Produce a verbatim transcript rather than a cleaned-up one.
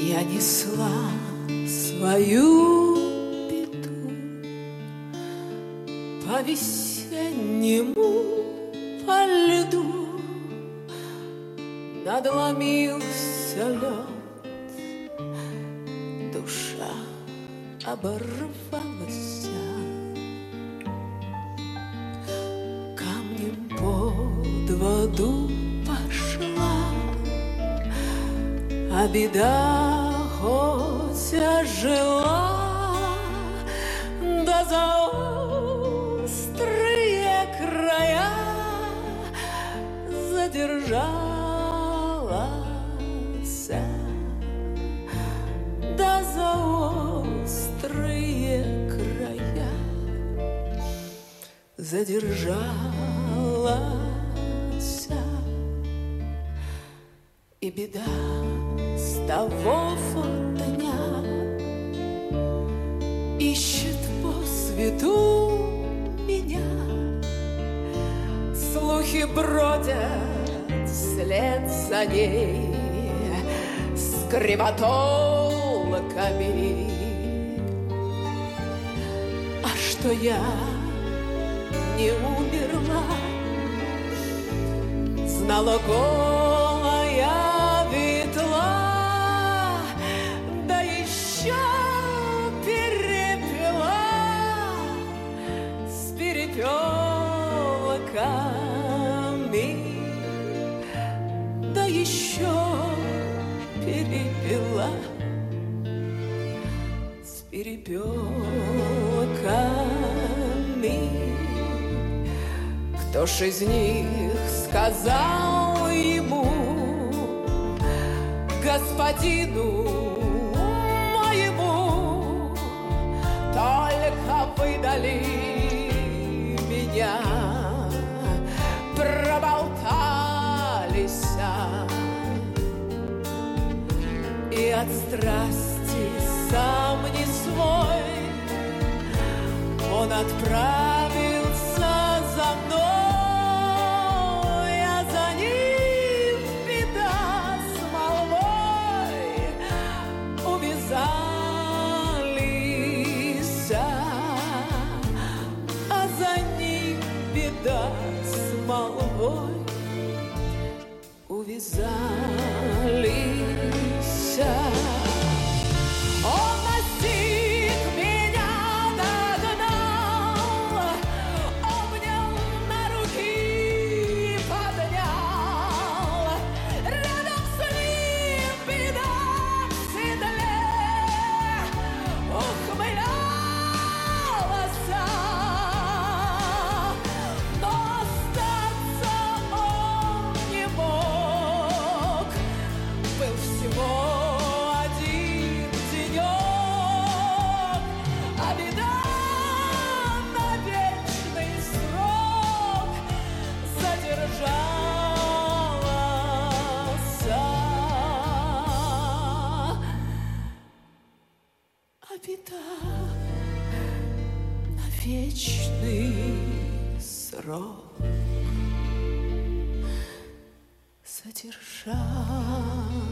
Я несла свою беду по весеннему по льду. Надломился лед, душа оборвалась, камнем под воду пошла, а беда хоть ожила, да за острые края задержалась, да за острые края задержалась. И беда с того дня ищет по свету меня. Слухи бродят вслед за ней с крематорками. А что я не умерла, знала голая ветла, да еще перепела с перепелками, да еще перепела с перепелками. Кто ж из них сказал ему, господину моему, только выдали меня, проболтались, и от страсти сам не свой он отправился за мной, а за ним беда с молвой увязались, а за ним беда с молвой увязались. Он настиг меня, догнал, обнял на руки и поднял. Рядом с ним беда в седле ухмылялась, но остаться он не мог. Был всего один денек, а беда на вечный срок задержалась, а беда на вечный срок задержалась.